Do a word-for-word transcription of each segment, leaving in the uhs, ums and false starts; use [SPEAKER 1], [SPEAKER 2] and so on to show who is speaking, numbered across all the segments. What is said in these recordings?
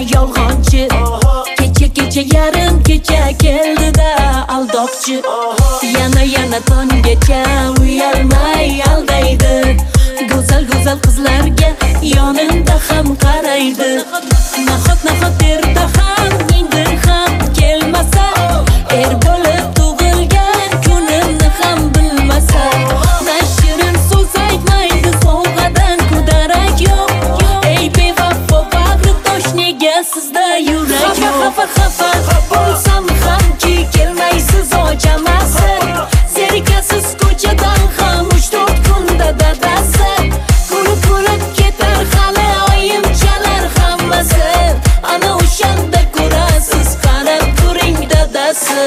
[SPEAKER 1] yolg'onchi. Kecha kecha yarim kecha keldi-da aldoqchi. Yana yana tonggacha uyalmay aldaydi. Go'zal go'zal qizlarga yonimda ham qaraydi. Nahot nahot erta ham indin ham kelmasa, er bo'lib tug'ilgan kunimni ham bilmasa, nashirin so'z aytmaydi, sovg'adan ko'darak yo'q. Ey bevafo bag'ri tosh, nega sizda yurak yo'q? Xafa xafa bo'lsam hamki kelmaysiz ochamasi. Zerikasiz ko'chadan ham uch to'rt kunda dadasi. Kulib kulib ketar hali oyimchalar hammasi. Ana o'shanda ko'rasiz, qarab turing dadasi.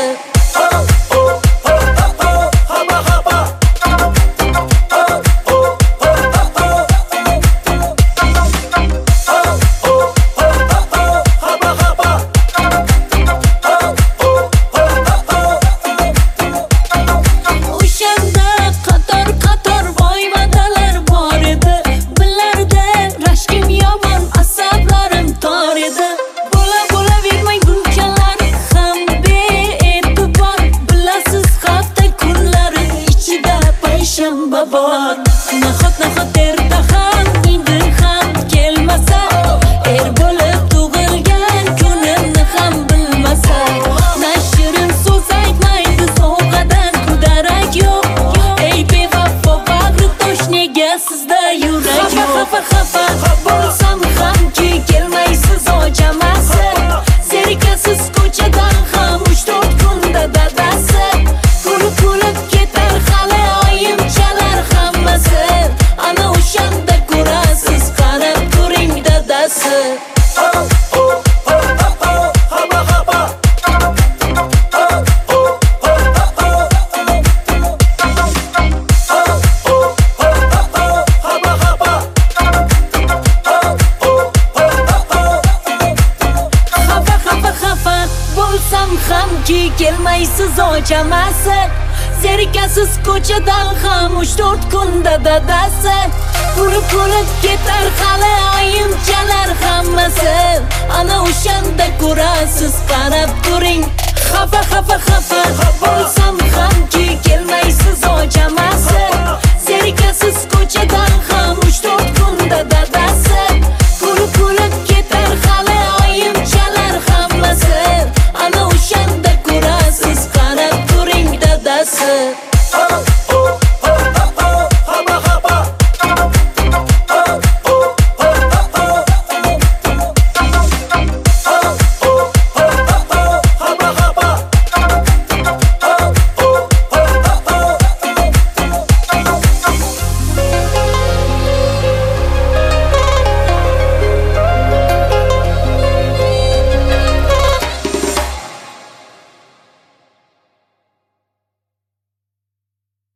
[SPEAKER 1] Nahot nahot erta ham indin ham kelmasa, er bo'lib tug'ilgan kunimni ham bilmasa, nashirin so'z aytmaydi, sovg'adan ko'darak yo'q. Ey bevafo bag'ri tosh, nega sizda yurak yo'q? Xafa xafa bo'lsam hamki kelmaysiz ochamasi. Zerikasiz ko'chadan ham uch to'rt kunda dadasi. Kulib kulib ketar hali oyimchalar hammasi. Ana o'shanda ko'rasiz, qarab turing dadasi. Bo'lsam hamki kelmaysiz ochamasi. Zerikasiz ko'chadan ham uch to'rt kunda dadasi. Kulib kulib ketar hali oyimchalar hammasi. Ana o'shanda ko'rasiz, qarab turing